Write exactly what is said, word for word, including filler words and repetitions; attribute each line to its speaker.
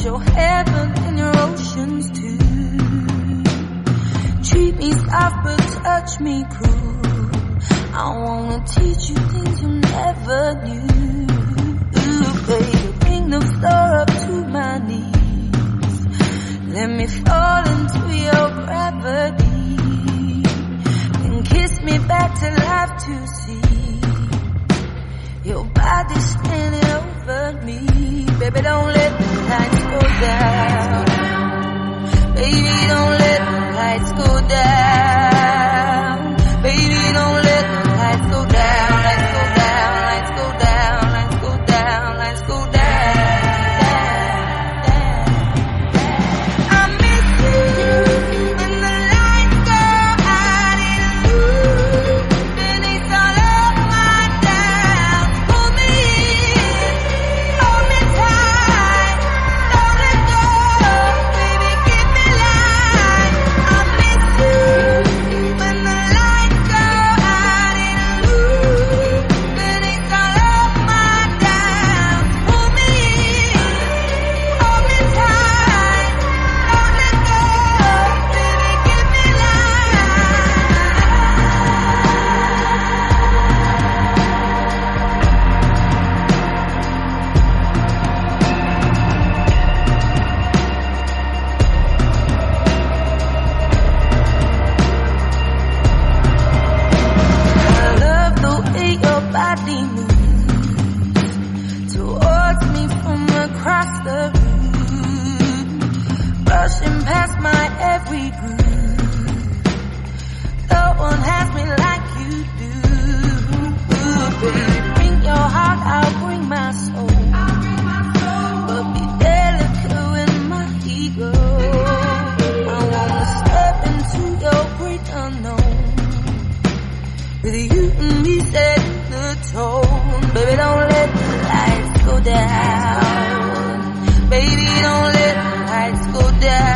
Speaker 1: your heaven and your oceans too. Treat me soft but touch me cruel. I wanna teach you things you never knew. Ooh, baby, bring the floor up to my knees. Let me fall into your gravity. Then kiss me back to life to see your body standing over me. Baby, don't let the lights go down. Baby, don't let the lights go down. Baby, don't let the lights go down. Lights go down, lights go down, lights go down, lights go down. I miss you when the lights go out in blue. Then it's all of my down. Hold me in, hold me tight, don't let go. Baby, give me life. I miss you when the lights go out in blue. Then it's all of my down. Hold me in, hold me tight, don't let go. Baby, give me I love the way your body moves towards me from across the room, brushing past my every groove. No one has me like you do. Ooh, baby, bring your heart, I'll bring my soul. But be delicate with my ego. I wanna step into your great unknown. With you and me setting the tone. Baby, don't let the lights go down. Baby, don't let the lights go down.